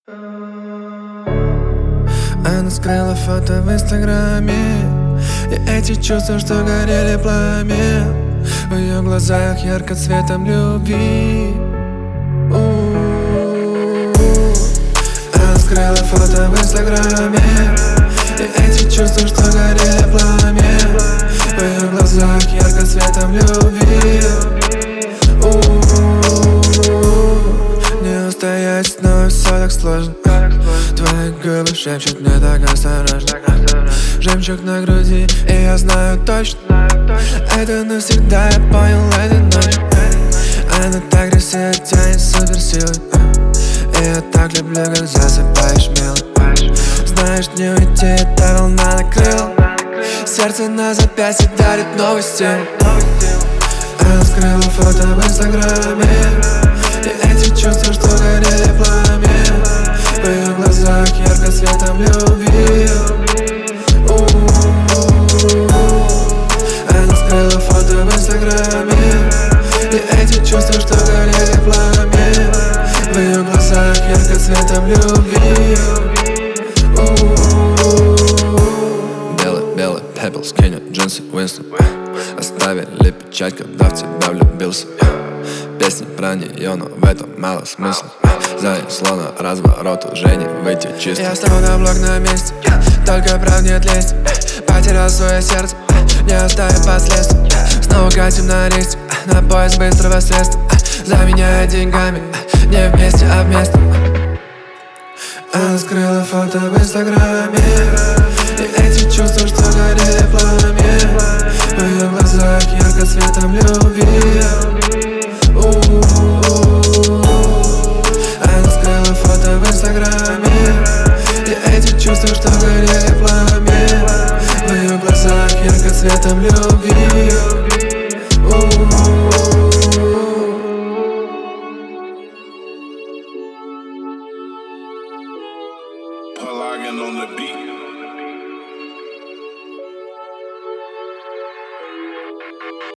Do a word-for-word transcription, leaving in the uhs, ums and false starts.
Она скрыла фото в инстаграме, и эти чувства, что горели пламя в ее глазах ярко цветом любви. Она скрыла фото в инстаграме, и эти чувства, что горели пламя в ее глазах ярко цветом любви. Не устоять, но все так сложно. Твои губы шепчут мне так осторожно. Жемчуг на груди, и я знаю точно, это навсегда, я понял этой ночью. Она так красиво тянет суперсилой, и я так люблю, как засыпаешь мило. Знаешь, не уйти, эта волна накрыла. Сердце на запястье дарит новый стиль. Она скрыла фото в инстаграме, и эти чувства, что горели пламя в ее глазах ярко цветом любви. Она скрыла фото в инстаграме, и эти чувства, что горели пламя в ее глазах ярко цветом любви. Белый-белый пепел, скинет джинсы Уинстон. Оставили печать, когда в тебя влюбился. Песни про нее, но в этом мало смысла. Занесло на разворот, уже не выйти чисто. Я ставлю на блок на месте, только прав нет лезть. Потерял свое сердце, не оставив последствий. Снова катим на лист, на поиск быстрого средства. Заменяя деньгами, не вместе, а вместо. Она скрыла фото в инстаграме, и эти чувства, что горели пламя в ее глазах ярко цветом любви. Она скрыла фото в инстаграме, и эти чувства, что горели пламя в ее глазах ярко цветом любви. Pelagian on the beat.